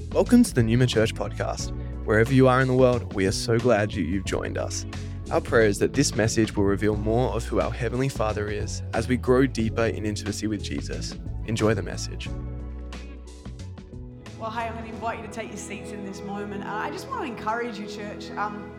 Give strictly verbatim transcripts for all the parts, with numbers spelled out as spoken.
Welcome to the Newman Church podcast. Wherever you are in the world, we are so glad you, you've joined us. Our prayer is that this message will reveal more of who our Heavenly Father is as we grow deeper in intimacy with Jesus. Enjoy the message. Well, hey, I'm going to invite you to take your seats in this moment. Uh, I just want to encourage you, church. Um,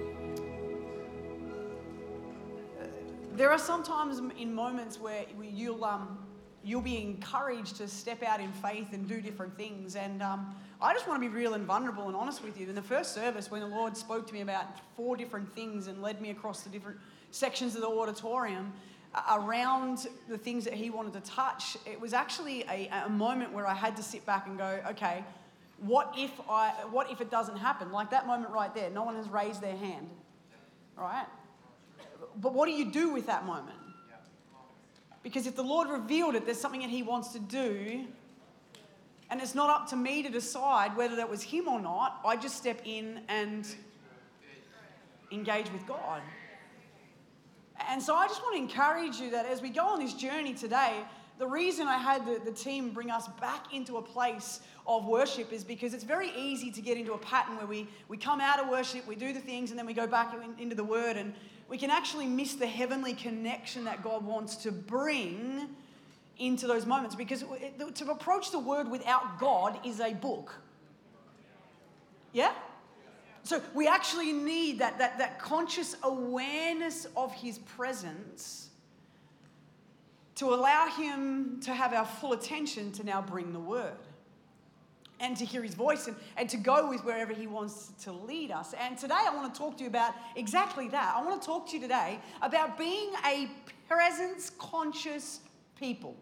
there are sometimes in moments where you'll um, you'll be encouraged to step out in faith and do different things. And um, I just want to be real and vulnerable and honest with you. In the first service, when the Lord spoke to me about four different things and led me across the different sections of the auditorium uh, around the things that He wanted to touch, it was actually a, a moment where I had to sit back and go, okay, what if I? What if it doesn't happen? Like that moment right there, no one has raised their hand, right? But what do you do with that moment? Because if the Lord revealed it, there's something that He wants to do, and it's not up to me to decide whether that was Him or not. I just step in and engage with God. And so I just want to encourage you that as we go on this journey today, the reason I had the, the team bring us back into a place of worship is because it's very easy to get into a pattern where we, we come out of worship, we do the things, and then we go back in, into the Word, and we can actually miss the heavenly connection that God wants to bring into those moments. Because it, to approach the Word without God is a book. Yeah? So we actually need that, that, that conscious awareness of His presence to allow Him to have our full attention to now bring the Word and to hear His voice and, and to go with wherever He wants to lead us. And today I want to talk to you about exactly that. I want to talk to you today about being a presence-conscious people.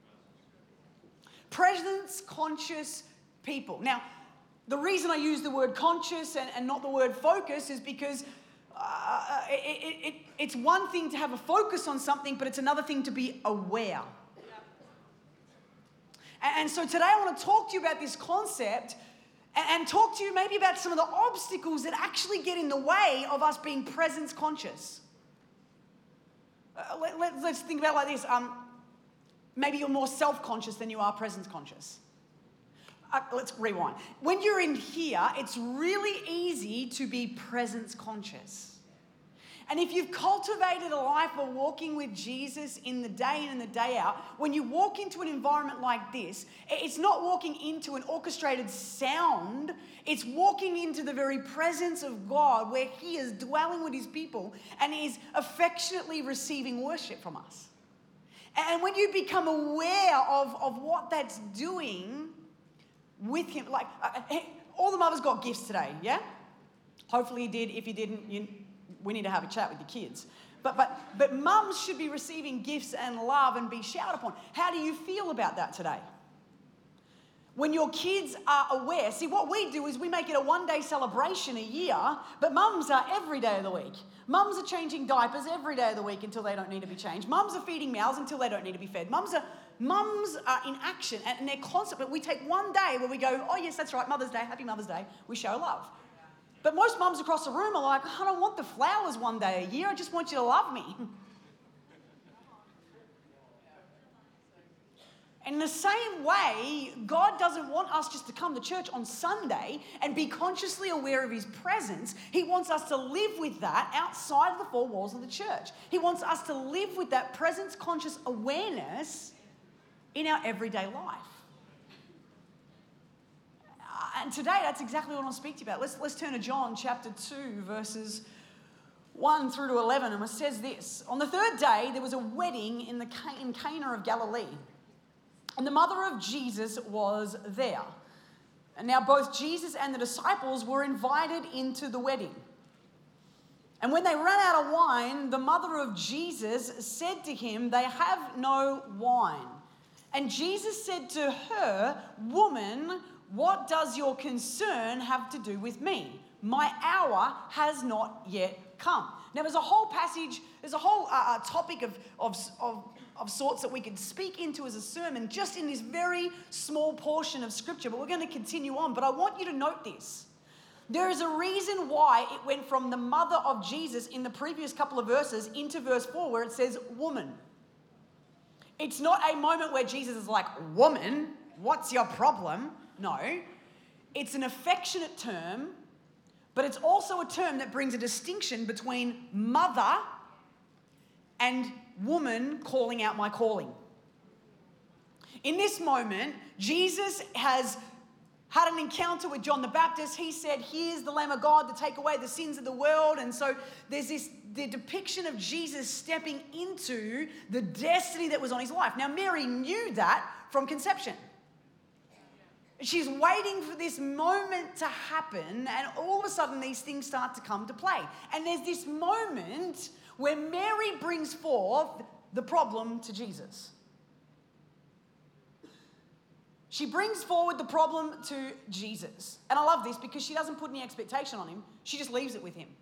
Presence-conscious people. Now, the reason I use the word conscious and, and not the word focus is because uh, it, it, it, it's one thing to have a focus on something, but it's another thing to be aware. And so today I want to talk to you about this concept and talk to you maybe about some of the obstacles that actually get in the way of us being presence conscious. Uh, let, let, let's think about it like this. Um, maybe you're more self-conscious than you are presence conscious. Uh, let's rewind. When you're in here, it's really easy to be presence conscious. And if you've cultivated a life of walking with Jesus in the day in and the day out, when you walk into an environment like this, it's not walking into an orchestrated sound. It's walking into the very presence of God where He is dwelling with His people and is affectionately receiving worship from us. And when you become aware of, of what that's doing with Him, like uh, all the mothers got gifts today, yeah? Hopefully you did. If you didn't, you we need to have a chat with your kids. But but but mums should be receiving gifts and love and be showered upon. How do you feel about that today? When your kids are aware, see what we do is we make it a one-day celebration a year, but mums are every day of the week. Mums are changing diapers every day of the week until they don't need to be changed. Mums are feeding mouths until they don't need to be fed. Mums are mums are in action and they're constant, but we take one day where we go, oh yes, that's right, Mother's Day, happy Mother's Day, we show love. But most mums across the room are like, I don't want the flowers one day a year. I just want you to love me. In the same way, God doesn't want us just to come to church on Sunday and be consciously aware of His presence. He wants us to live with that outside of the four walls of the church. He wants us to live with that presence-conscious awareness in our everyday life. And today, that's exactly what I want to speak to you about. Let's, let's turn to John chapter two, verses one through to eleven. And it says this: On the third day, there was a wedding in, the, in Cana of Galilee. And the mother of Jesus was there. And now both Jesus and the disciples were invited into the wedding. And when they ran out of wine, the mother of Jesus said to Him, they have no wine. And Jesus said to her, Woman, what does your concern have to do with me? My hour has not yet come. Now, there's a whole passage, there's a whole uh, topic of, of, of, of sorts that we could speak into as a sermon just in this very small portion of Scripture, but we're going to continue on. But I want you to note this. There is a reason why it went from the mother of Jesus in the previous couple of verses into verse four where it says woman. It's not a moment where Jesus is like, woman, what's your problem? No. It's an affectionate term, but it's also a term that brings a distinction between mother and woman calling out my calling. In this moment, Jesus has had an encounter with John the Baptist. He said, here's the Lamb of God to take away the sins of the world. And so there's this the depiction of Jesus stepping into the destiny that was on his life. Now, Mary knew that from conception. She's waiting for this moment to happen, and all of a sudden these things start to come to play. And there's this moment where Mary brings forth the problem to Jesus. She brings forward the problem to Jesus. And I love this because she doesn't put any expectation on him. She just leaves it with him.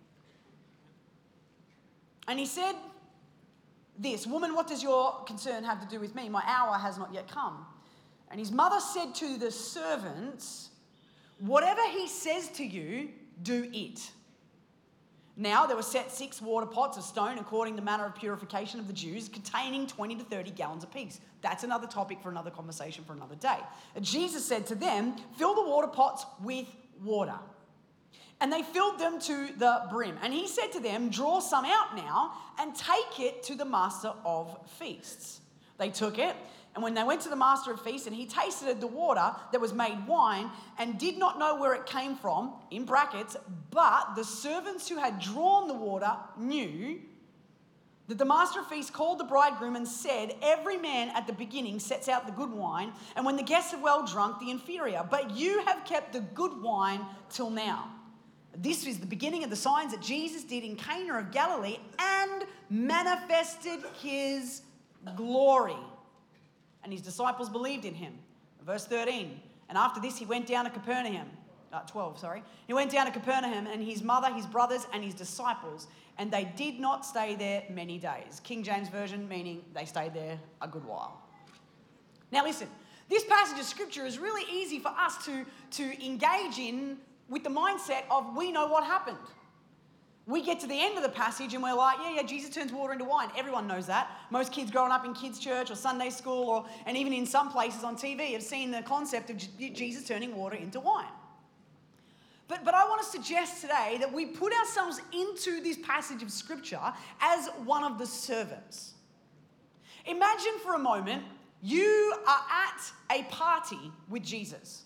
And he said this, "Woman, what does your concern have to do with me? My hour has not yet come." And his mother said to the servants, "Whatever he says to you, do it." Now there were set six water pots of stone according to the manner of purification of the Jews, containing twenty to thirty gallons apiece. That's another topic for another conversation for another day. And Jesus said to them, "Fill the water pots with water." And they filled them to the brim. And he said to them, "Draw some out now and take it to the master of feasts." They took it. And when they went to the master of feasts, and he tasted the water that was made wine and did not know where it came from, in brackets, but the servants who had drawn the water knew, that the master of feasts called the bridegroom and said, "Every man at the beginning sets out the good wine, and when the guests have well drunk, the inferior. But you have kept the good wine till now." This is the beginning of the signs that Jesus did in Cana of Galilee and manifested his glory. And his disciples believed in him. Verse thirteen. And after this, he went down to Capernaum. Uh, twelve, sorry. He went down to Capernaum, and his mother, his brothers, and his disciples. And they did not stay there many days. King James Version meaning they stayed there a good while. Now listen, this passage of scripture is really easy for us to, to engage in with the mindset of we know what happened. We get to the end of the passage and we're like, yeah, yeah, Jesus turns water into wine. Everyone knows that. Most kids growing up in kids' church or Sunday school or and even in some places on T V have seen the concept of J- Jesus turning water into wine. But, but I want to suggest today that we put ourselves into this passage of Scripture as one of the servants. Imagine for a moment you are at a party with Jesus.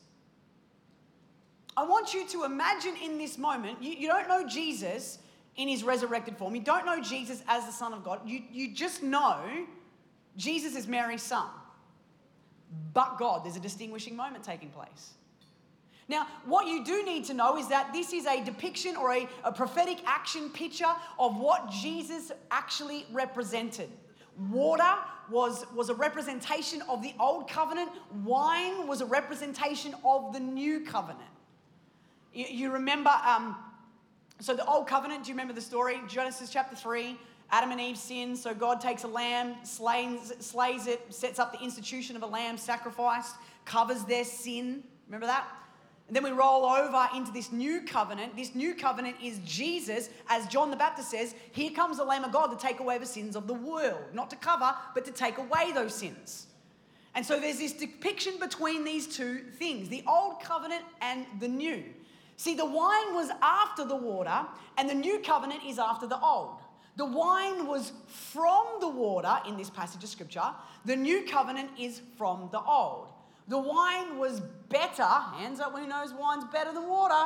I want you to imagine in this moment, you, you don't know Jesus in his resurrected form. You don't know Jesus as the Son of God. You, you just know Jesus is Mary's son. But God, there's a distinguishing moment taking place. Now, what you do need to know is that this is a depiction or a, a prophetic action picture of what Jesus actually represented. Water was, was a representation of the old covenant. Wine was a representation of the new covenant. You, you remember... Um, So the old covenant, do you remember the story? Genesis chapter three, Adam and Eve sin. So God takes a lamb, slays, slays it, sets up the institution of a lamb sacrificed, covers their sin. Remember that? And then we roll over into this new covenant. This new covenant is Jesus, as John the Baptist says, here comes the Lamb of God to take away the sins of the world. Not to cover, but to take away those sins. And so there's this depiction between these two things, the old covenant and the new. See, the wine was after the water, and the new covenant is after the old. The wine was from the water in this passage of scripture. The new covenant is from the old. The wine was better. Hands up who knows wine's better than water.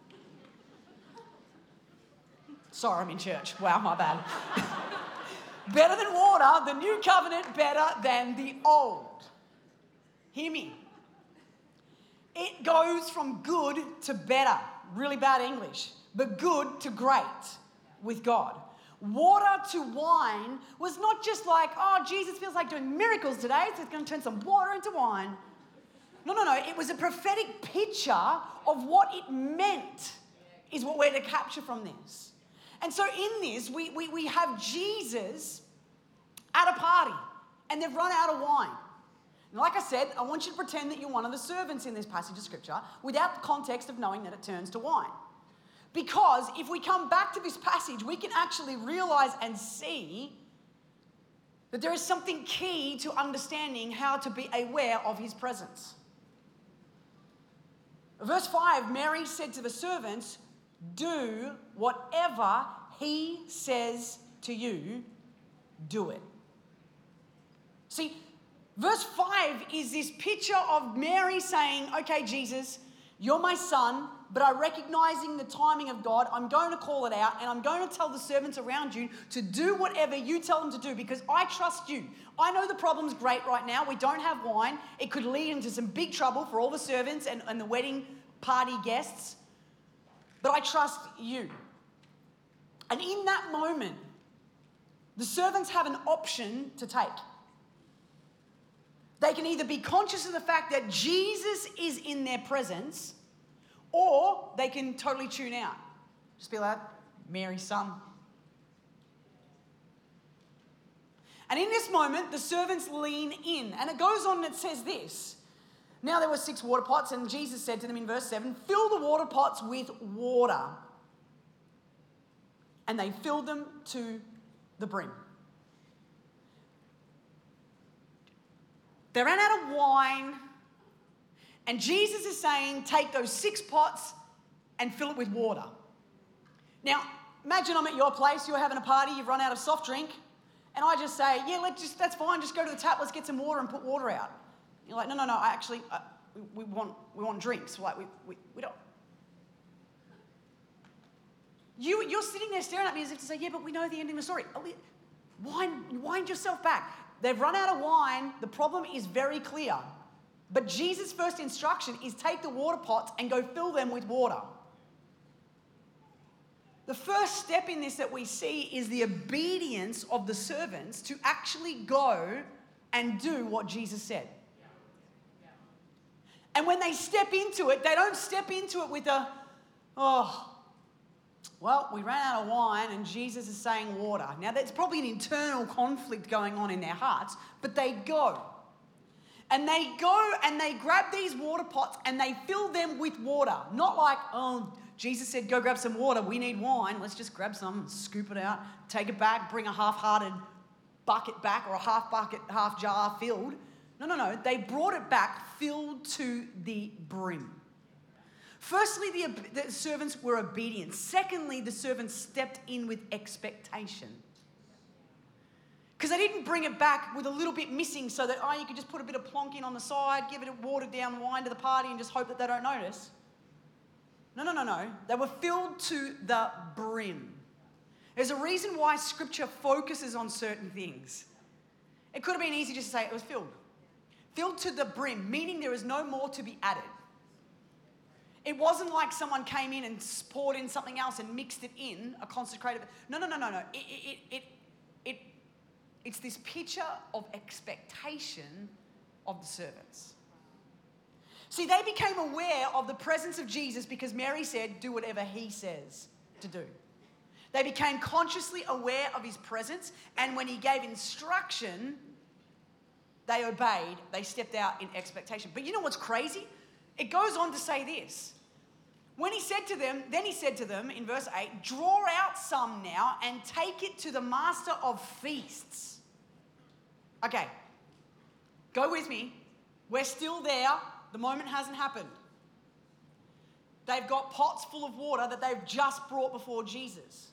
Sorry, I'm in church. Wow, my bad. Better than water, the new covenant better than the old. Hear me. It goes from good to better. Really bad English. But good to great with God. Water to wine was not just like, oh, Jesus feels like doing miracles today, so he's going to turn some water into wine. No, no, no. It was a prophetic picture of what it meant, is what we're to capture from this. And so in this, we, we, we have Jesus at a party, and they've run out of wine. And like I said, I want you to pretend that you're one of the servants in this passage of scripture without the context of knowing that it turns to wine. Because if we come back to this passage, we can actually realize and see that there is something key to understanding how to be aware of his presence. Verse five, Mary said to the servants, do whatever he says to you, do it. See, verse five is this picture of Mary saying, okay, Jesus, you're my son, but I'm recognizing the timing of God. I'm going to call it out, and I'm going to tell the servants around you to do whatever you tell them to do because I trust you. I know the problem's great right now. We don't have wine. It could lead into some big trouble for all the servants and, and the wedding party guests, but I trust you. And in that moment, the servants have an option to take. They can either be conscious of the fact that Jesus is in their presence, or they can totally tune out. Just be like, Mary's son. And in this moment, the servants lean in. And it goes on and it says this. Now there were six water pots, and Jesus said to them in verse seven, fill the water pots with water. And they filled them to the brim. They ran out of wine, and Jesus is saying, take those six pots and fill it with water. Now, imagine I'm at your place, you're having a party, you've run out of soft drink, and I just say, yeah, let's just, that's fine, just go to the tap, let's get some water and put water out. You're like, no, no, no, I actually, uh, we, we want we want drinks. Like, we, we, we don't. You, you're sitting there staring at me as if to say, yeah, but we know the ending of the story. Wind, wind yourself back. They've run out of wine. The problem is very clear. But Jesus' first instruction is take the water pots and go fill them with water. The first step in this that we see is the obedience of the servants to actually go and do what Jesus said. And when they step into it, they don't step into it with a, oh, well, we ran out of wine and Jesus is saying water. Now, there's probably an internal conflict going on in their hearts, but they go. And they go and they grab these water pots and they fill them with water. Not like, oh, Jesus said, go grab some water. We need wine. Let's just grab some, scoop it out, take it back, bring a half-hearted bucket back or a half bucket, half jar filled. No, no, no. They brought it back filled to the brim. Firstly, the, the servants were obedient. Secondly, the servants stepped in with expectation. Because they didn't bring it back with a little bit missing so that, oh, you could just put a bit of plonk in on the side, give it a watered down wine to the party and just hope that they don't notice. No, no, no, no. They were filled to the brim. There's a reason why Scripture focuses on certain things. It could have been easy just to say it was filled. Filled to the brim, meaning there is no more to be added. It wasn't like someone came in and poured in something else and mixed it in, a consecrated... No, no, no, no, no. It, it, it, it, it's this picture of expectation of the servants. See, they became aware of the presence of Jesus because Mary said, do whatever he says to do. They became consciously aware of his presence, and when he gave instruction, they obeyed. They stepped out in expectation. But you know what's crazy? It goes on to say this. When he said to them, then he said to them in verse eight, draw out some now and take it to the master of feasts. Okay, go with me. We're still there. The moment hasn't happened. They've got pots full of water that they've just brought before Jesus.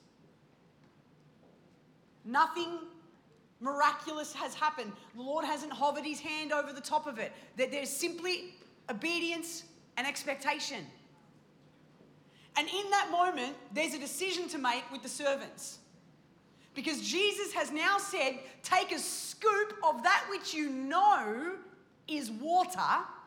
Nothing miraculous has happened. The Lord hasn't hovered his hand over the top of it. There's simply obedience and expectation. And in that moment, there's a decision to make with the servants. Because Jesus has now said, take a scoop of that which you know is water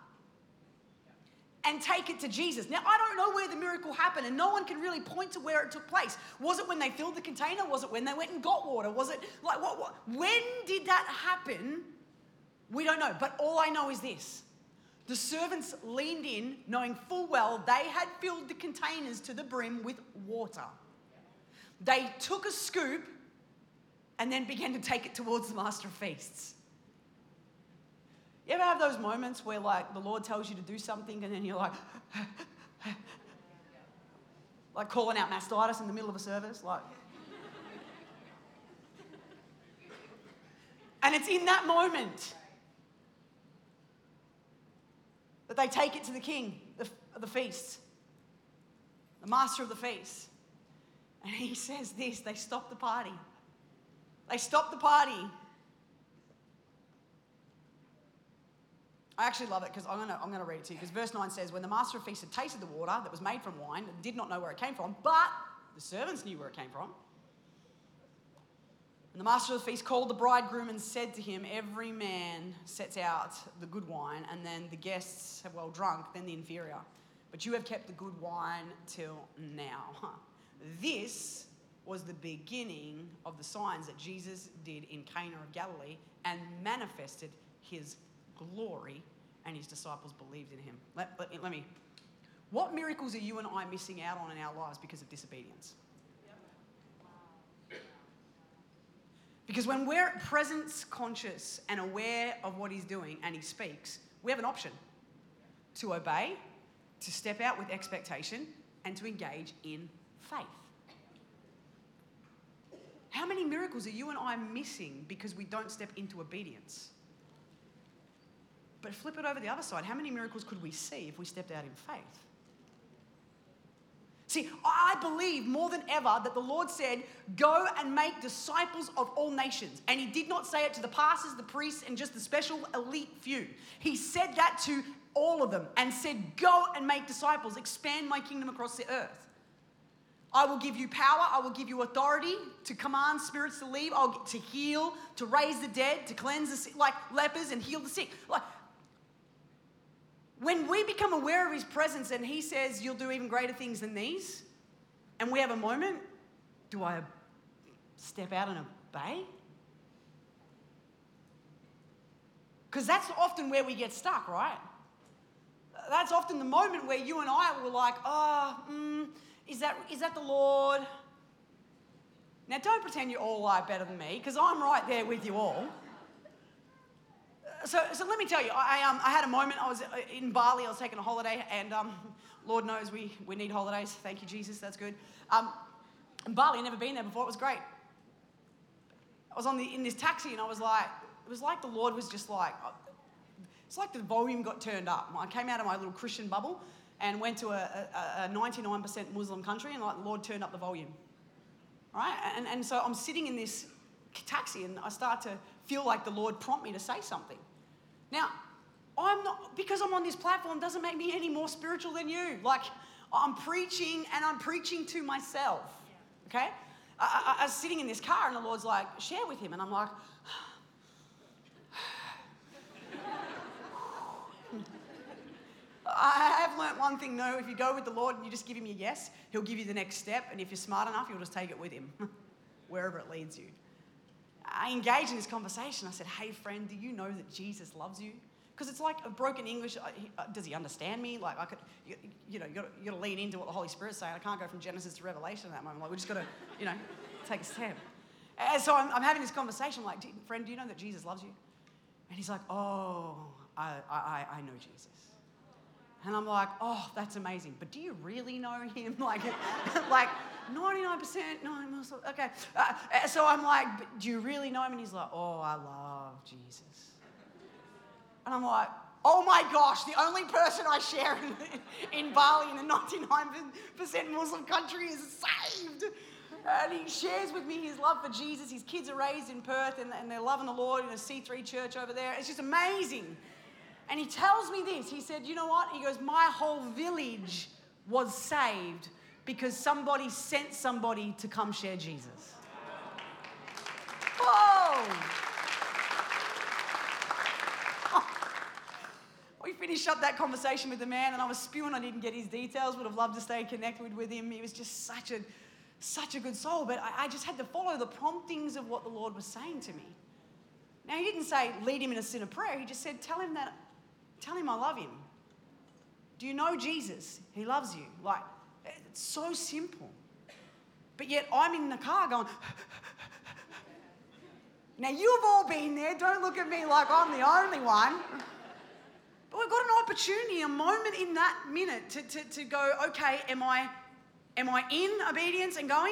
and take it to Jesus. Now, I don't know where the miracle happened, and no one can really point to where it took place. Was it when they filled the container? Was it when they went and got water? Was it like, what, what? When did that happen? We don't know. But all I know is this. The servants leaned in, knowing full well they had filled the containers to the brim with water. They took a scoop and then began to take it towards the master of feasts. You ever have those moments where, like, the Lord tells you to do something and then you're like, like calling out mastitis in the middle of a service? Like, and it's in that moment that they take it to the king. The, of the feast, the master of the feast. And he says this, they stopped the party. They stopped the party. I actually love it because I'm going to I'm going to read it to you, because verse nine says, when the master of the feast had tasted the water that was made from wine, did not know where it came from, but the servants knew where it came from. And the master of the feast called the bridegroom and said to him, every man sets out the good wine, and then the guests have well drunk, then the inferior. But you have kept the good wine till now. This was the beginning of the signs that Jesus did in Cana of Galilee and manifested his glory, and his disciples believed in him. Let, let, let me, what miracles are you and I missing out on in our lives because of disobedience? Because when we're presence conscious and aware of what he's doing and he speaks, we have an option to obey, to step out with expectation, and to engage in faith. How many miracles are you and I missing because we don't step into obedience? But flip it over the other side. How many miracles could we see if we stepped out in faith? See, I believe more than ever that the Lord said, go and make disciples of all nations. And he did not say it to the pastors, the priests, and just the special elite few. He said that to all of them and said, go and make disciples, expand my kingdom across the earth. I will give you power, I will give you authority to command spirits to leave, I'll get to heal, to raise the dead, to cleanse the sick, like lepers, and heal the sick. Like, when we become aware of his presence and he says, you'll do even greater things than these, and we have a moment, do I step out and obey? Because that's often where we get stuck, right? That's often the moment where you and I were like, oh, mm, is that is that the Lord? Now, don't pretend you're all like better than me, because I'm right there with you all. So, so let me tell you, I, um, I had a moment. I was in Bali. I was taking a holiday, and um, Lord knows we, we need holidays. Thank you, Jesus. That's good. Um, in Bali, I'd never been there before. It was great. I was on the in this taxi, and I was like, it was like the Lord was just like, it's like the volume got turned up. I came out of my little Christian bubble and went to a, a, a ninety-nine percent Muslim country, and like the Lord turned up the volume. Right? And, and so I'm sitting in this taxi, and I start to feel like the Lord prompt me to say something. Now, I'm not, because I'm on this platform doesn't make me any more spiritual than you. Like, I'm preaching, and I'm preaching to myself, okay? I, I, I was sitting in this car, and the Lord's like, share with him. And I'm like, I have learnt one thing, no, if you go with the Lord and you just give him your yes, he'll give you the next step, and if you're smart enough, you'll just take it with him, wherever it leads you. I engaged in this conversation. I said, hey, friend, do you know that Jesus loves you? Because it's like a broken English. Does he understand me? Like, I could, you, you know, you got to lean into what the Holy Spirit's saying. I can't go from Genesis to Revelation at that moment. Like, we just got to, you know, take a step. And so I'm, I'm having this conversation. I'm like, friend, do you know that Jesus loves you? And he's like, oh, I, I, I know Jesus. And I'm like, oh, that's amazing. But do you really know him? Like, like ninety-nine percent, no, okay. Uh, so I'm like, do you really know him? And he's like, oh, I love Jesus. And I'm like, oh my gosh, the only person I share in, in Bali, in a ninety-nine percent Muslim country, is saved. And he shares with me his love for Jesus. His kids are raised in Perth, and, and they're loving the Lord in a C three church over there. It's just amazing. And he tells me this. He said, you know what? He goes, my whole village was saved because somebody sent somebody to come share Jesus. Whoa! We finished up that conversation with the man, and I was spewing. I didn't get his details. Would have loved to stay connected with him. He was just such a, such a good soul. But I, I just had to follow the promptings of what the Lord was saying to me. Now, he didn't say lead him in a sin of prayer. He just said, tell him that, tell him I love him. Do you know Jesus? He loves you. Like, it's so simple. But yet I'm in the car going, now you've all been there. Don't look at me like I'm the only one. But we've got an opportunity, a moment in that minute to, to, to go, okay, am I, am I in obedience and going?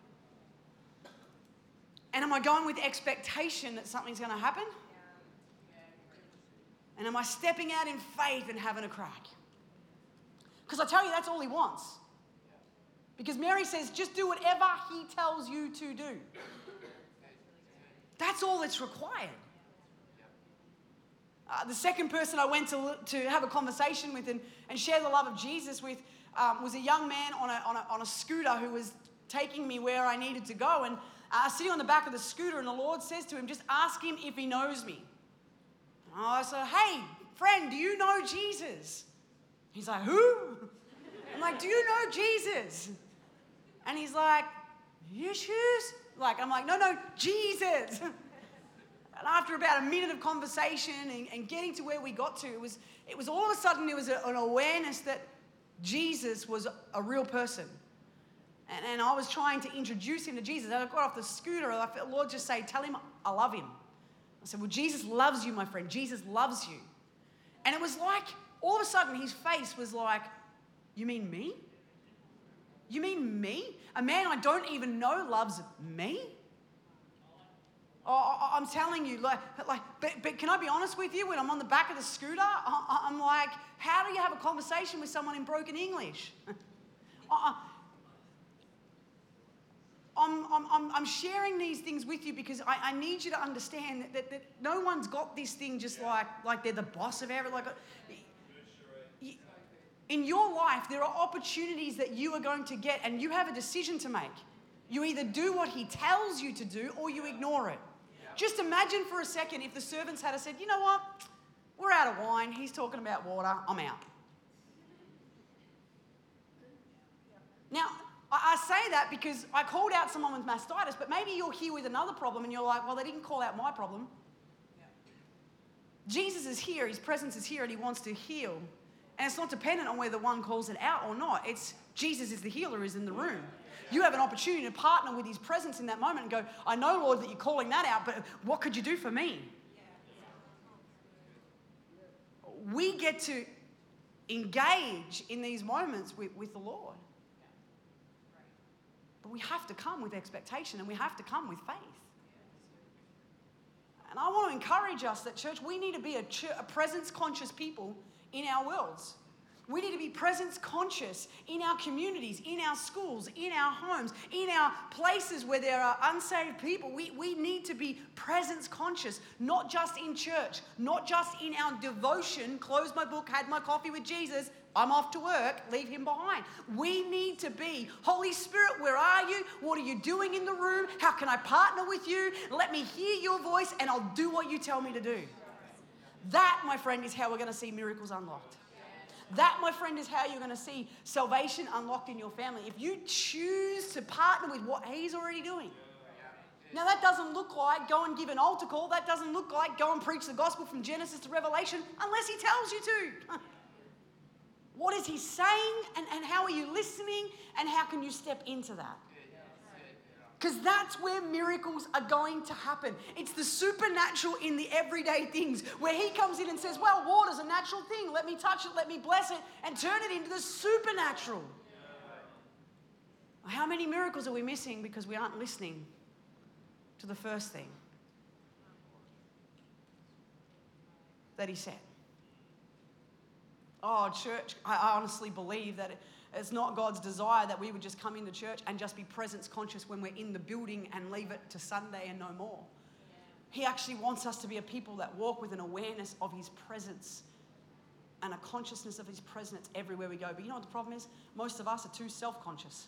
And am I going with expectation that something's going to happen? And am I stepping out in faith and having a crack? Because I tell you, that's all he wants. Because Mary says, just do whatever he tells you to do. That's all that's required. Uh, the second person I went to, to have a conversation with and, and share the love of Jesus with um, was a young man on a, on, a, on a scooter who was taking me where I needed to go. And uh, sitting on the back of the scooter, and the Lord says to him, just ask him if he knows me. And I said, hey, friend, do you know Jesus? He's like, who? I'm like, do you know Jesus? And he's like, Yeshus? Like, I'm like, no, no, Jesus. And after about a minute of conversation and, and getting to where we got to, it was, it was all of a sudden there was a, an awareness that Jesus was a real person. And, and I was trying to introduce him to Jesus. And I got off the scooter and I felt Lord just say, tell him I love him. I said, well, Jesus loves you, my friend. Jesus loves you. And it was like, all of a sudden his face was like, you mean me? You mean me? A man I don't even know loves me? Oh, I'm telling you, like, like but, but can I be honest with you? When I'm on the back of the scooter, I'm like, how do you have a conversation with someone in broken English? I'm, I'm, I'm sharing these things with you because I, I need you to understand that, that, that no one's got this thing just like, like they're the boss of everything. Like, in your life, there are opportunities that you are going to get and you have a decision to make. You either do what he tells you to do or you ignore it. Just imagine for a second if the servants had said, you know what, we're out of wine, he's talking about water, I'm out. Now, I say that because I called out someone with mastitis, but maybe you're here with another problem and you're like, well, they didn't call out my problem. Jesus is here, his presence is here, and he wants to heal. And it's not dependent on whether one calls it out or not. It's Jesus is the healer, is in the room. You have an opportunity to partner with his presence in that moment and go, I know, Lord, that you're calling that out, but what could you do for me? We get to engage in these moments with, with the Lord. But we have to come with expectation and we have to come with faith. And I want to encourage us that, church, we need to be a, ch- a presence-conscious people in our worlds. We need to be presence conscious in our communities, in our schools, in our homes, in our places where there are unsaved people. We, we need to be presence conscious, not just in church, not just in our devotion, close my book, had my coffee with Jesus, I'm off to work, leave him behind. We need to be, Holy Spirit, where are you? What are you doing in the room? How can I partner with you? Let me hear your voice and I'll do what you tell me to do. That, my friend, is how we're going to see miracles unlocked. That, my friend, is how you're going to see salvation unlocked in your family. If you choose to partner with what he's already doing. Now, that doesn't look like go and give an altar call. That doesn't look like go and preach the gospel from Genesis to Revelation unless he tells you to. What is he saying and, and how are you listening and how can you step into that? Because that's where miracles are going to happen. It's the supernatural in the everyday things where he comes in and says, well, water's a natural thing. Let me touch it, let me bless it, and turn it into the supernatural. How many miracles are we missing because we aren't listening to the first thing that he said? Oh, church, I honestly believe that it, it's not God's desire that we would just come into church and just be presence conscious when we're in the building and leave it to Sunday and no more. He actually wants us to be a people that walk with an awareness of his presence and a consciousness of his presence everywhere we go. But you know what the problem is? Most of us are too self-conscious.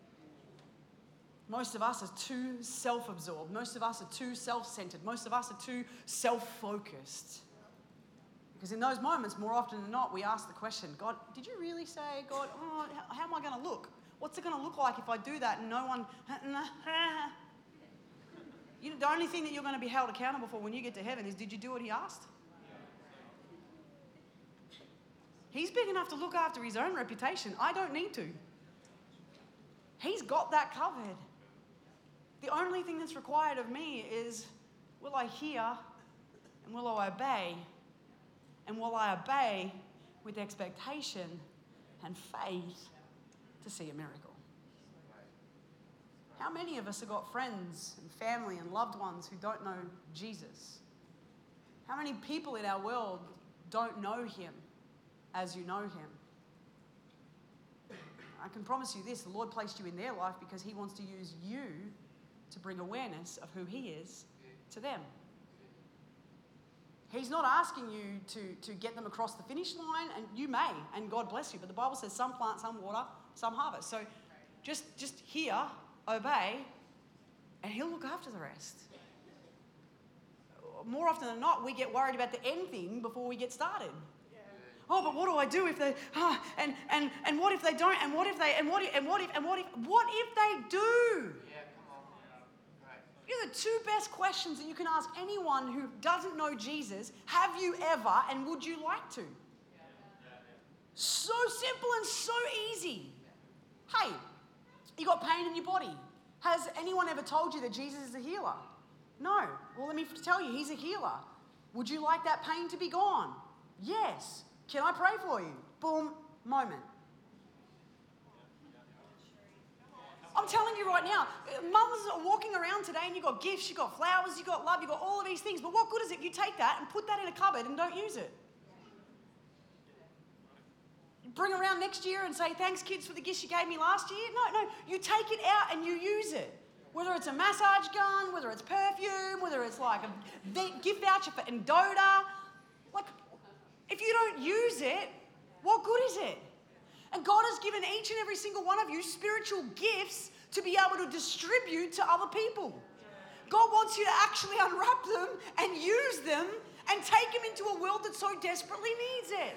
Most of us are too self-absorbed. Most of us are too self-centered. Most of us are too self-focused. Because in those moments, more often than not, we ask the question, God, did you really say, God, oh, how, how am I going to look? What's it going to look like if I do that and no one... You know, the only thing that you're going to be held accountable for when you get to heaven is, did you do what he asked? He's big enough to look after his own reputation. I don't need to. He's got that covered. The only thing that's required of me is, will I hear and will I obey? And will I obey with expectation and faith to see a miracle? How many of us have got friends and family and loved ones who don't know Jesus? How many people in our world don't know him as you know him? I can promise you this, the Lord placed you in their life because he wants to use you to bring awareness of who he is to them. He's not asking you to, to get them across the finish line, and you may, and God bless you, but the Bible says some plant, some water, some harvest. So just, just hear, obey, and he'll look after the rest. More often than not, we get worried about the end thing before we get started. Oh, but what do I do if they, ah, and, and, and what if they don't, and what if they, and what if, and what if, and what if, what if they do? Yeah, come on. Right. These are the two best questions that you can ask anyone who doesn't know Jesus. Have you ever, and would you like to? So simple and so easy. Hey, you got pain in your body. Has anyone ever told you that Jesus is a healer? No. Well, let me tell you, he's a healer. Would you like that pain to be gone? Yes. Can I pray for you? Boom, moment. I'm telling you right now, mums are walking around today and you've got gifts, you've got flowers, you've got love, you've got all of these things. But what good is it if you take that and put that in a cupboard and don't use it? Bring around next year and say, thanks kids for the gifts you gave me last year. No, no, you take it out and you use it. Whether it's a massage gun, whether it's perfume, whether it's like a gift voucher for Endota. Like, if you don't use it, what good is it? And God has given each and every single one of you spiritual gifts to be able to distribute to other people. God wants you to actually unwrap them and use them and take them into a world that so desperately needs it.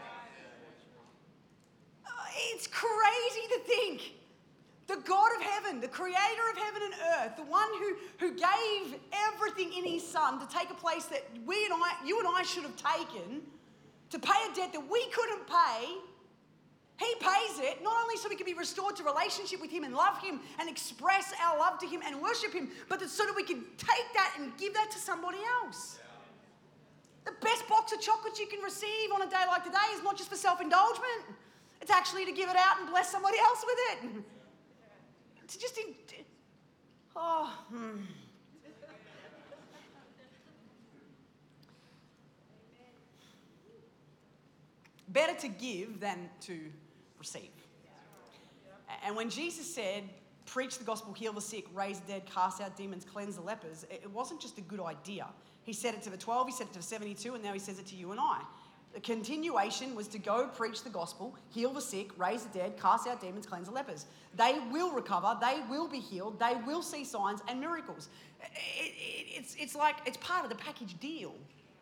Uh, it's crazy to think the God of heaven, the creator of heaven and earth, the one who, who gave everything in his son to take a place that we and I, you and I should have taken, to pay a debt that we couldn't pay. He pays it, not only so we can be restored to relationship with him and love him and express our love to him and worship him, but that so that we can take that and give that to somebody else. The best box of chocolates you can receive on a day like today is not just for self-indulgence. It's actually to give it out and bless somebody else with it. To just, in, oh, hmm. Better to give than to receive. And when Jesus said, preach the gospel, heal the sick, raise the dead, cast out demons, cleanse the lepers, it wasn't just a good idea. He said it to the twelve, he said it to the seventy-two, and now he says it to you and I. The continuation was to go preach the gospel, heal the sick, raise the dead, cast out demons, cleanse the lepers. They will recover, they will be healed, they will see signs and miracles. It, it, it's, it's like, it's part of the package deal.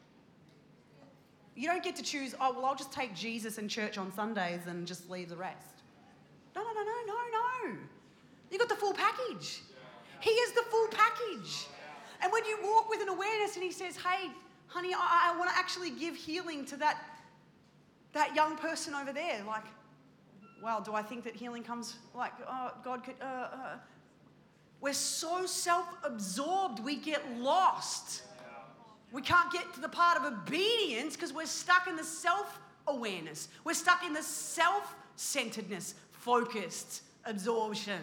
You don't get to choose, oh, well, I'll just take Jesus and church on Sundays and just leave the rest. No, no, no, no, no, no. You got the full package. He is the full package. And when you walk with an awareness and he says, hey, honey, I, I want to actually give healing to that, that young person over there. Like, well, do I think that healing comes, like, oh, God could, uh, uh. We're so self-absorbed, we get lost. We can't get to the part of obedience because we're stuck in the self-awareness. We're stuck in the self-centeredness, focused absorption.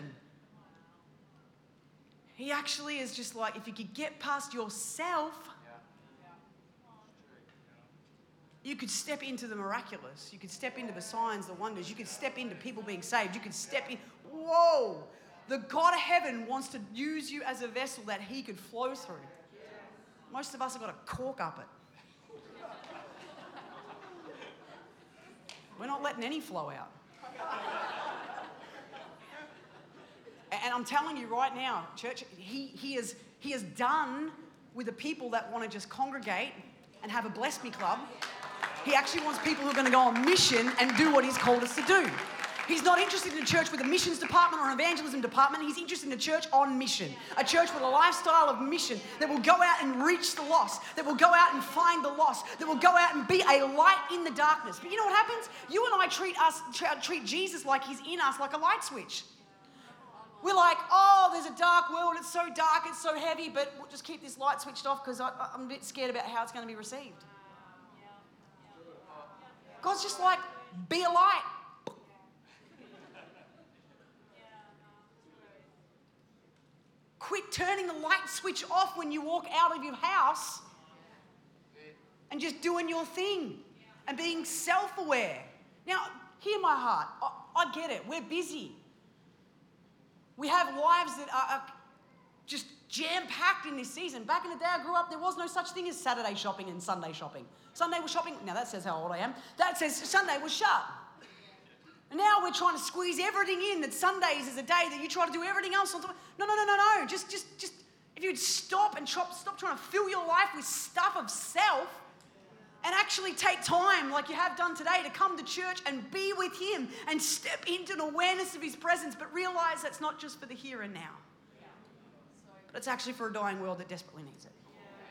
He actually is just like, if you could get past yourself, you could step into the miraculous. You could step into the signs, the wonders. You could step into people being saved. You could step in. Whoa! The God of heaven wants to use you as a vessel that he could flow through. Most of us have got to cork up it. We're not letting any flow out. And I'm telling you right now, church, he, he, is, he is done with the people that want to just congregate and have a bless me club. He actually wants people who are going to go on mission and do what he's called us to do. He's not interested in a church with a missions department or an evangelism department. He's interested in a church on mission. A church with a lifestyle of mission that will go out and reach the lost, that will go out and find the lost, that will go out and be a light in the darkness. But you know what happens? You and I treat us treat Jesus like he's in us, like a light switch. We're like, oh, there's a dark world. It's so dark. It's so heavy. But we'll just keep this light switched off because I'm a bit scared about how it's going to be received. God's just like, be a light. Quit turning the light switch off when you walk out of your house and just doing your thing and being self-aware. Now, hear my heart. I get it. We're busy. We have lives that are, are just jam-packed in this season. Back in the day I grew up, there was no such thing as Saturday shopping and Sunday shopping. Sunday was shopping. Now that says how old I am. That says Sunday was shut. And now we're trying to squeeze everything in, that Sundays is a day that you try to do everything else on top. No, no, no, no, no. Just, just, just, if you'd stop and try, stop trying to fill your life with stuff of self and actually take time, like you have done today, to come to church and be with Him and step into an awareness of His presence, but realize that's not just for the here and now. But it's actually for a dying world that desperately needs it.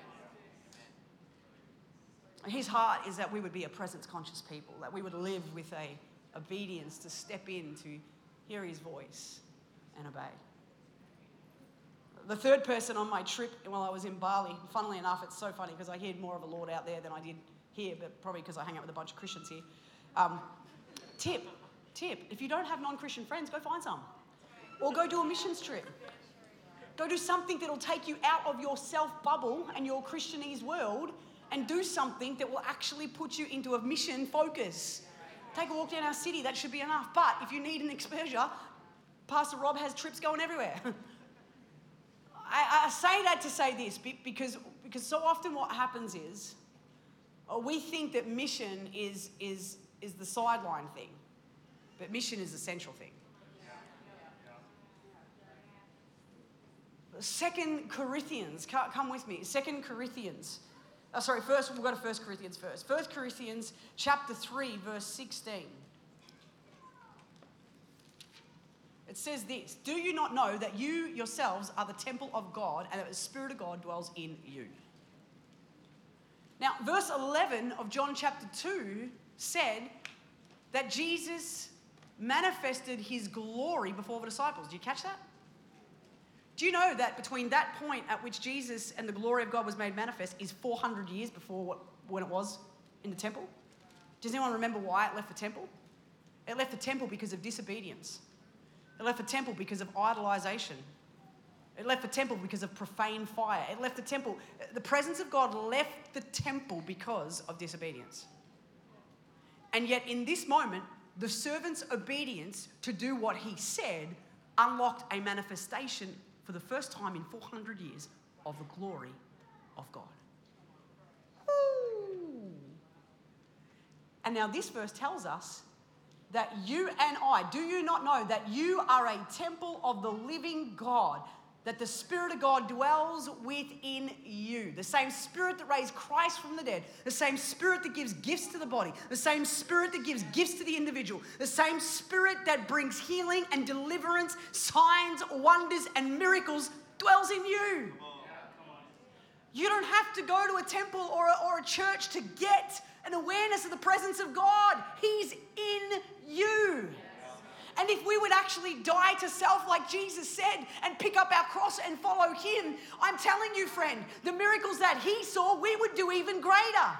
And His heart is that we would be a presence-conscious people, that we would live with a obedience to step in, to hear His voice and obey. The third person on my trip while I was in Bali, funnily enough, it's so funny because I heard more of a Lord out there than I did here, but probably because I hang out with a bunch of Christians here. Um, tip, tip, if you don't have non-Christian friends, go find some. Or go do a missions trip. Go do something that'll take you out of your self-bubble and your Christianese world and do something that will actually put you into a mission focus. Take a walk down our city, that should be enough. But if you need an exposure, Pastor Rob has trips going everywhere. I, I say that to say this, because, because so often what happens is, uh, we think that mission is, is, is the sideline thing, but mission is the central thing. Second Corinthians, come with me. Second Corinthians. Oh, sorry, first we'll go to First Corinthians first. First Corinthians chapter three, verse sixteen. It says this: do you not know that you yourselves are the temple of God and that the Spirit of God dwells in you? Now, verse eleven of John chapter two said that Jesus manifested His glory before the disciples. Did you catch that? Do you know that between that point at which Jesus and the glory of God was made manifest is four hundred years before what, when it was in the temple? Does anyone remember why it left the temple? It left the temple because of disobedience. It left the temple because of idolization. It left the temple because of profane fire. It left the temple. The presence of God left the temple because of disobedience. And yet in this moment, the servant's obedience to do what he said unlocked a manifestation for the first time in four hundred years of the glory of God. Ooh. And now this verse tells us that you and I, do you not know that you are a temple of the living God, that the Spirit of God dwells within you? The same Spirit that raised Christ from the dead, the same Spirit that gives gifts to the body, the same Spirit that gives gifts to the individual, the same Spirit that brings healing and deliverance, signs, wonders, and miracles dwells in you. You don't have to go to a temple or a, or a church to get an awareness of the presence of God. He's in you. And if we would actually die to self like Jesus said and pick up our cross and follow Him, I'm telling you, friend, the miracles that He saw, we would do even greater.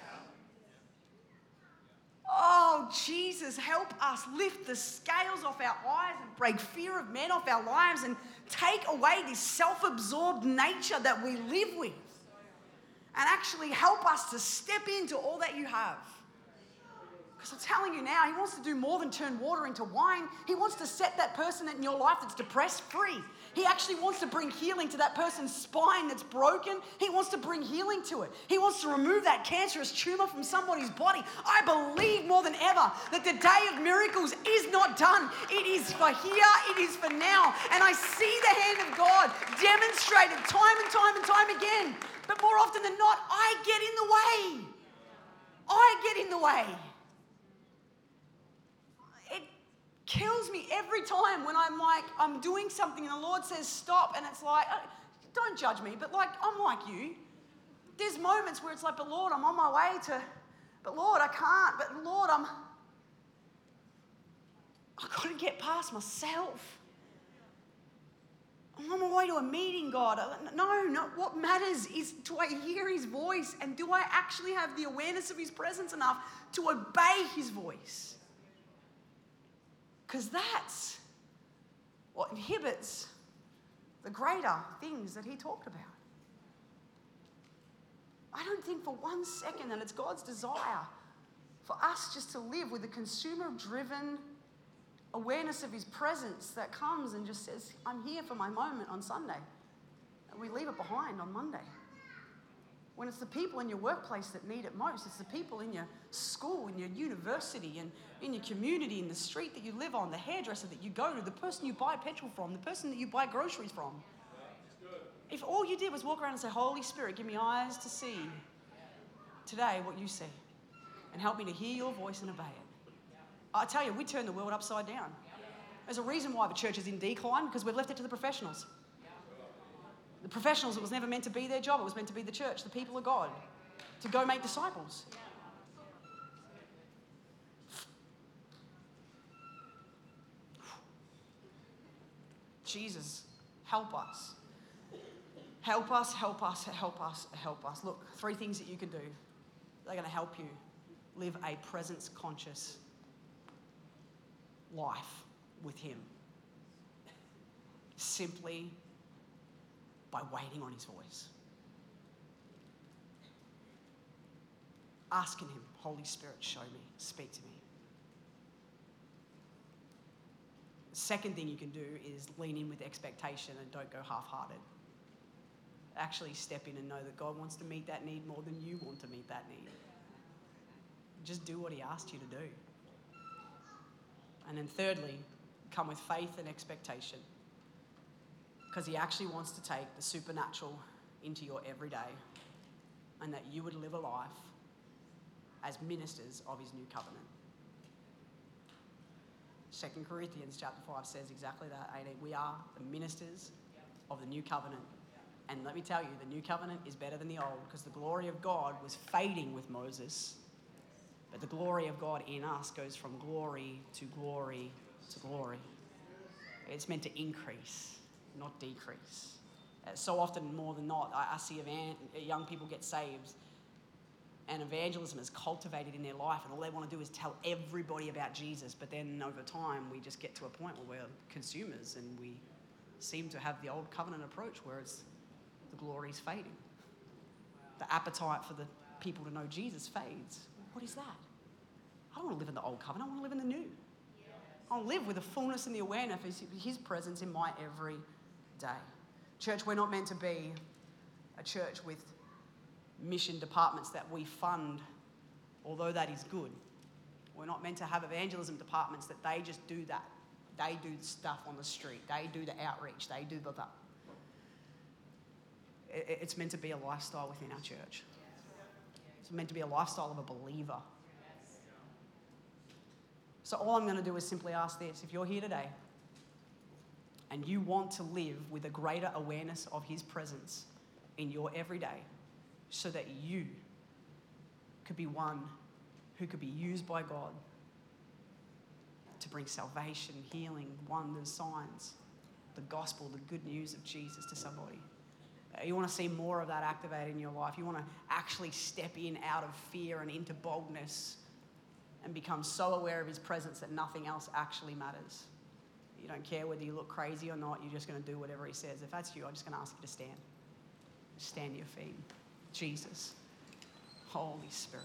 Oh, Jesus, help us lift the scales off our eyes and break fear of men off our lives and take away this self-absorbed nature that we live with. And actually help us to step into all that You have. Because I'm telling you now, He wants to do more than turn water into wine. He wants to set that person in your life that's depressed free. He actually wants to bring healing to that person's spine that's broken. He wants to bring healing to it. He wants to remove that cancerous tumor from somebody's body. I believe more than ever that the day of miracles is not done. It is for here, it is for now. And I see the hand of God demonstrated time and time and time again. But more often than not, I get in the way. I get in the way. Kills me every time when I'm like, I'm doing something and the Lord says stop, and it's like, don't judge me, but like, I'm like you. There's moments where it's like, but Lord, I'm on my way to, but Lord, I can't, but Lord, I'm, I've got to get past myself. I'm on my way to a meeting, God. No, no, what matters is, do I hear His voice, and do I actually have the awareness of His presence enough to obey His voice? Because that's what inhibits the greater things that He talked about. I don't think for one second that it's God's desire for us just to live with a consumer-driven awareness of his presence that comes and just says, I'm here for my moment on Sunday. And we leave it behind on Monday. When it's the people in your workplace that need it most, it's the people in your school, in your university, and in your community, in the street that you live on, the hairdresser that you go to, the person you buy petrol from, the person that you buy groceries from. If all you did was walk around and say, Holy Spirit, give me eyes to see today what you see, and help me to hear your voice and obey it. I tell you, we turn the world upside down. There's a reason why the church is in decline, because we've left it to the professionals. The professionals, it was never meant to be their job. It was meant to be the church, the people of God, to go make disciples. Jesus, help us. Help us, help us, help us, help us. Look, three things that you can do. They're going to help you live a presence-conscious life with him. Simply by waiting on his voice. Asking him, Holy Spirit, show me, speak to me. The second thing you can do is lean in with expectation and don't go half-hearted. Actually step in and know that God wants to meet that need more than you want to meet that need. Just do what he asked you to do. And then thirdly, come with faith and expectation, because he actually wants to take the supernatural into your everyday, and that you would live a life as ministers of his new covenant. Second Corinthians chapter five says exactly that, eighteen. We are the ministers of the new covenant. And let me tell you, the new covenant is better than the old, because the glory of God was fading with Moses, but the glory of God in us goes from glory to glory to glory. It's meant to increase, not decrease. Uh, so often, more than not, I, I see evan- young people get saved, and evangelism is cultivated in their life, and all they want to do is tell everybody about Jesus. But then over time, we just get to a point where we're consumers, and we seem to have the old covenant approach where it's the glory's fading. The appetite for the people to know Jesus fades. What is that? I don't want to live in the old covenant. I want to live in the new. I want to live with the fullness and the awareness of his, his presence in my every day. Church, we're not meant to be a church with mission departments that we fund, although that is good. We're not meant to have evangelism departments that they just do that. They do stuff on the street. They do the outreach. They do the... It's meant to be a lifestyle within our church. It's meant to be a lifestyle of a believer. So all I'm going to do is simply ask this. If you're here today and you want to live with a greater awareness of his presence in your everyday, so that you could be one who could be used by God to bring salvation, healing, wonders, signs, the gospel, the good news of Jesus to somebody. You want to see more of that activated in your life. You want to actually step in out of fear and into boldness and become so aware of his presence that nothing else actually matters. You don't care whether you look crazy or not. You're just going to do whatever he says. If that's you, I'm just going to ask you to stand. Stand to your feet. Jesus, Holy Spirit.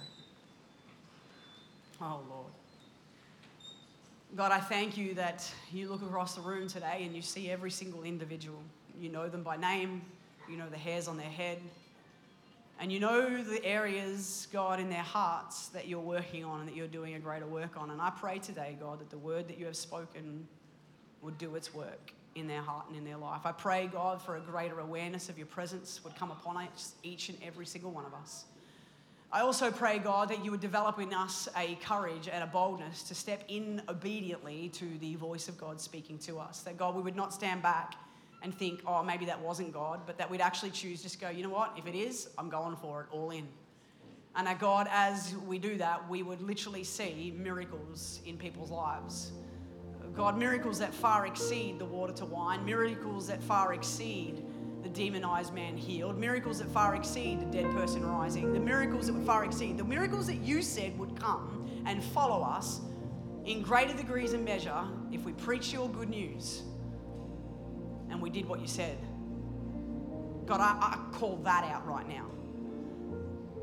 Oh, Lord. God, I thank you that you look across the room today and you see every single individual. You know them by name. You know the hairs on their head. And you know the areas, God, in their hearts that you're working on and that you're doing a greater work on. And I pray today, God, that the word that you have spoken would do its work in their heart and in their life. I pray, God, for a greater awareness of your presence would come upon each and every single one of us. I also pray, God, that you would develop in us a courage and a boldness to step in obediently to the voice of God speaking to us. That, God, we would not stand back and think, oh, maybe that wasn't God, but that we'd actually choose just go, you know what, if it is, I'm going for it, all in. And that, God, as we do that, we would literally see miracles in people's lives. God, miracles that far exceed the water to wine, miracles that far exceed the demonized man healed, miracles that far exceed the dead person rising, the miracles that would far exceed, the miracles that you said would come and follow us in greater degrees and measure if we preach your good news and we did what you said. God, I, I call that out right now.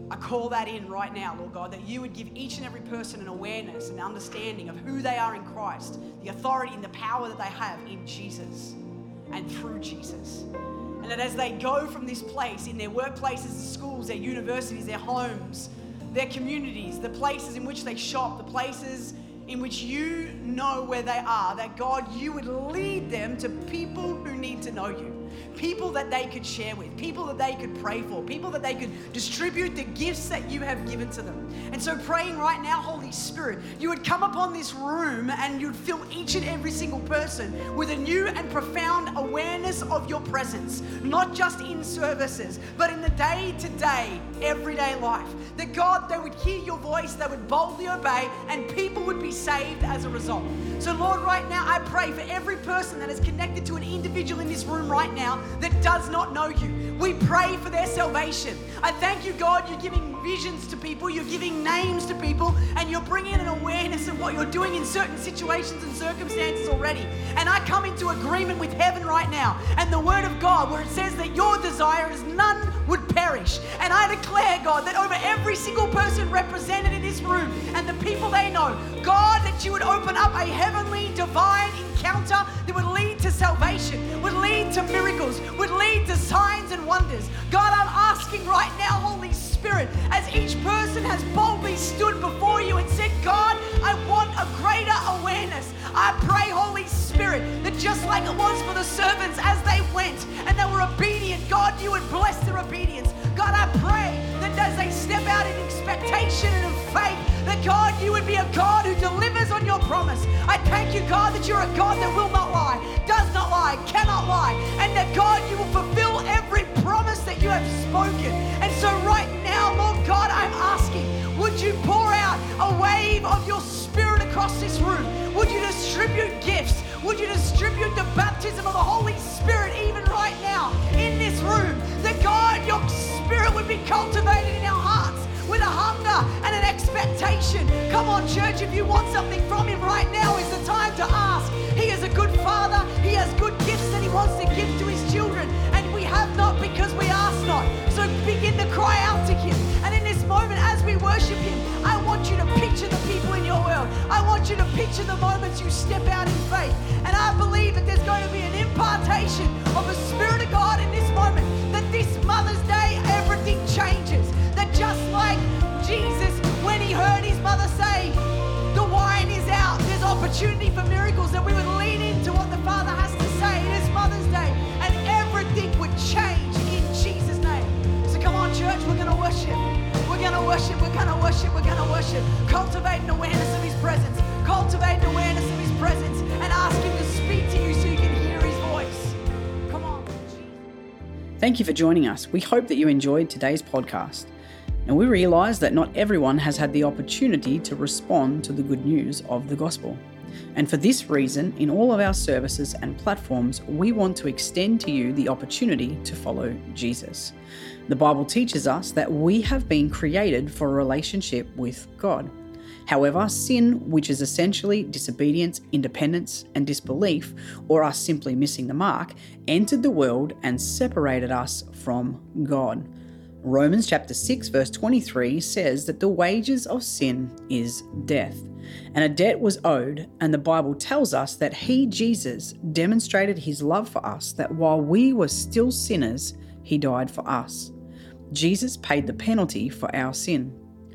I call that in right now, Lord God, that you would give each and every person an awareness and understanding of who they are in Christ, the authority and the power that they have in Jesus and through Jesus. And that as they go from this place, in their workplaces, schools, their universities, their homes, their communities, the places in which they shop, the places in which you know where they are, that God, you would lead them to people who need to know you. People that they could share with, people that they could pray for, people that they could distribute the gifts that you have given to them. And so praying right now, Holy Spirit, you would come upon this room and you'd fill each and every single person with a new and profound awareness of your presence, not just in services, but in the day-to-day, everyday life. That God, they would hear your voice, they would boldly obey, and people would be saved as a result. So Lord, right now, I pray for every person that is connected to an individual in this room right now that does not know you. We pray for their salvation. I thank you, God, you're giving visions to people, you're giving names to people, and you're bringing an awareness of what you're doing in certain situations and circumstances already. And I come into agreement with heaven right now and the word of God where it says that your desire is none would perish. And I declare, God, that over every single person represented in this room and the people they know, God, that you would open up a heavenly divine encounter that would lead to salvation, would lead to miracles, would lead to signs and wonders. God, I'm asking right now, Holy Spirit, as each person has boldly stood before you and said, God, I want a greater awareness. I pray, Holy Spirit, that just like it was for the servants as they went and they were obedient, God, you would bless their obedience. God, I pray that as they step out in expectation and in faith, that God, you would be a God who delivers on your promise. I thank you, God, that you're a God that will not lie, does not lie, cannot lie, and that God, you will fulfill every promise that you have spoken. And so right now, Lord God, I'm asking, would you pour out a wave of your Spirit across this room? Would you distribute gifts? Would you distribute the baptism of the Holy Spirit even right now in this room? That God, your Spirit would be cultivated in our hearts with a hunger and an expectation. Come on, church, if you want something from him right now, is the time to ask. He is a good Father. He has good gifts that he wants to give to his children, and we have not because we ask not. So begin to cry out to him. And in this moment, as we worship him, I want you to picture the people in your world. I want you to picture the moments you step out in faith. And I believe that there's going to be an impartation of the Spirit of God in this moment, that this Mother's Day, everything changes. That just like Jesus, when he heard his mother say, the wine is out, there's opportunity for miracles, that we would lean into what the Father has to say this Mother's Day, and everything would change in Jesus' name. So come on, church, we're going to worship. We're going to worship, we're going to worship, we're going to worship. Cultivate an awareness of his presence. Cultivate an awareness of his presence and ask him to speak to you so you can hear his voice. Come on. Thank you for joining us. We hope that you enjoyed today's podcast. And we realize that not everyone has had the opportunity to respond to the good news of the gospel. And for this reason, in all of our services and platforms, we want to extend to you the opportunity to follow Jesus. The Bible teaches us that we have been created for a relationship with God. However, sin, which is essentially disobedience, independence, and disbelief, or us simply missing the mark, entered the world and separated us from God. Romans chapter six verse twenty-three says that the wages of sin is death, and a debt was owed, and the Bible tells us that he, Jesus, demonstrated his love for us, that while we were still sinners, he died for us. Jesus paid the penalty for our sin.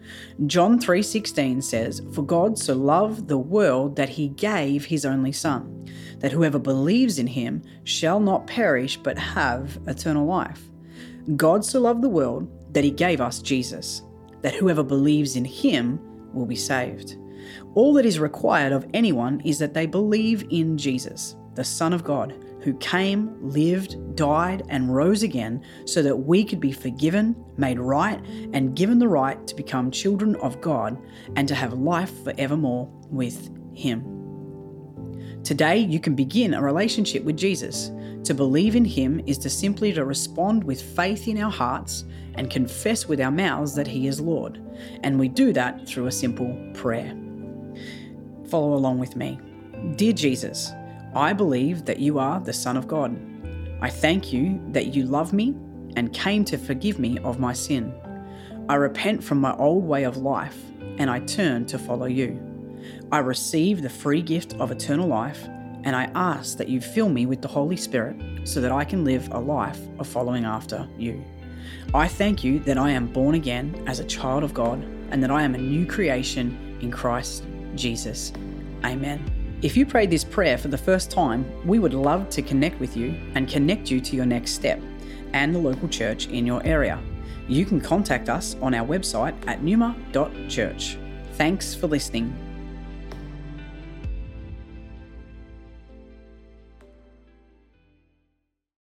John three sixteen says, "For God so loved the world that he gave his only Son, that whoever believes in him shall not perish but have eternal life." God so loved the world that he gave us Jesus, that whoever believes in him will be saved. All that is required of anyone is that they believe in Jesus, the Son of God, who came, lived, died, and rose again so that we could be forgiven, made right, and given the right to become children of God and to have life forevermore with him. Today, you can begin a relationship with Jesus. To believe in him is to simply to respond with faith in our hearts and confess with our mouths that he is Lord. And we do that through a simple prayer. Follow along with me. Dear Jesus, I believe that you are the Son of God. I thank you that you love me and came to forgive me of my sin. I repent from my old way of life and I turn to follow you. I receive the free gift of eternal life and I ask that you fill me with the Holy Spirit so that I can live a life of following after you. I thank you that I am born again as a child of God and that I am a new creation in Christ Jesus. Amen. If you prayed this prayer for the first time, we would love to connect with you and connect you to your next step and the local church in your area. You can contact us on our website at numa dot church. Thanks for listening.